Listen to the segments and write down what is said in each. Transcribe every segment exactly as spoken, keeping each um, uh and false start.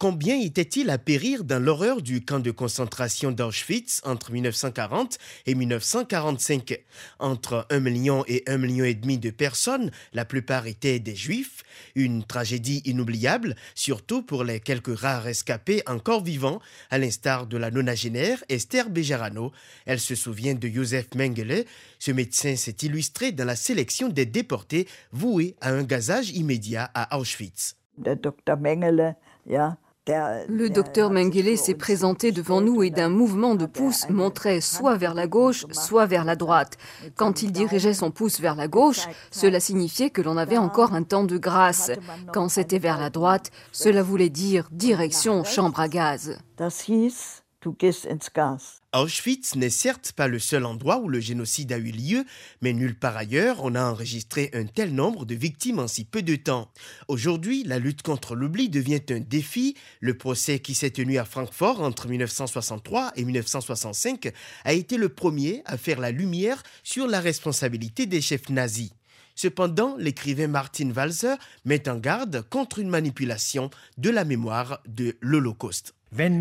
Combien était-il à périr dans l'horreur du camp de concentration d'Auschwitz entre mille neuf cent quarante et mille neuf cent quarante-cinq? Entre un million et un million et demi de personnes, la plupart étaient des Juifs. Une tragédie inoubliable, surtout pour les quelques rares rescapés encore vivants, à l'instar de la nonagénaire Esther Bejarano. Elle se souvient de Josef Mengele. Ce médecin s'est illustré dans la sélection des déportés voués à un gazage immédiat à Auschwitz. Le docteur Mengele, ja. Le docteur Mengele s'est présenté devant nous et d'un mouvement de pouce montrait soit vers la gauche, soit vers la droite. Quand il dirigeait son pouce vers la gauche, cela signifiait que l'on avait encore un temps de grâce. Quand c'était vers la droite, cela voulait dire direction chambre à gaz. Das hieß, du gehst ins Gas. Auschwitz n'est certes pas le seul endroit où le génocide a eu lieu, mais nulle part ailleurs on a enregistré un tel nombre de victimes en si peu de temps. Aujourd'hui, la lutte contre l'oubli devient un défi. Le procès qui s'est tenu à Francfort entre mille neuf cent soixante-trois et mille neuf cent soixante-cinq a été le premier à faire la lumière sur la responsabilité des chefs nazis. Cependant, l'écrivain Martin Walser met en garde contre une manipulation de la mémoire de l'Holocauste.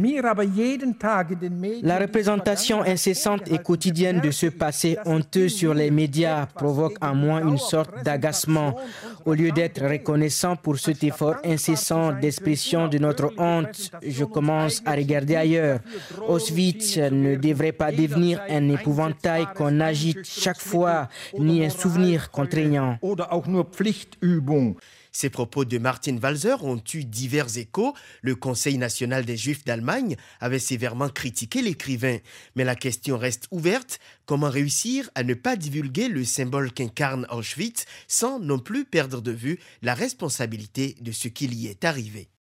La représentation incessante et quotidienne de ce passé honteux sur les médias provoque en moi une sorte d'agacement. Au lieu d'être reconnaissant pour cet effort incessant d'expression de notre honte, je commence à regarder ailleurs. Auschwitz ne devrait pas devenir un épouvantail qu'on agite chaque fois, ni un souvenir contraignant. Ces propos de Martin Walser ont eu divers échos. Le Conseil national des Juifs d'Allemagne avait sévèrement critiqué l'écrivain. Mais la question reste ouverte. Comment réussir à ne pas divulguer le symbole qu'incarne Auschwitz sans non plus perdre de vue la responsabilité de ce qui y est arrivé?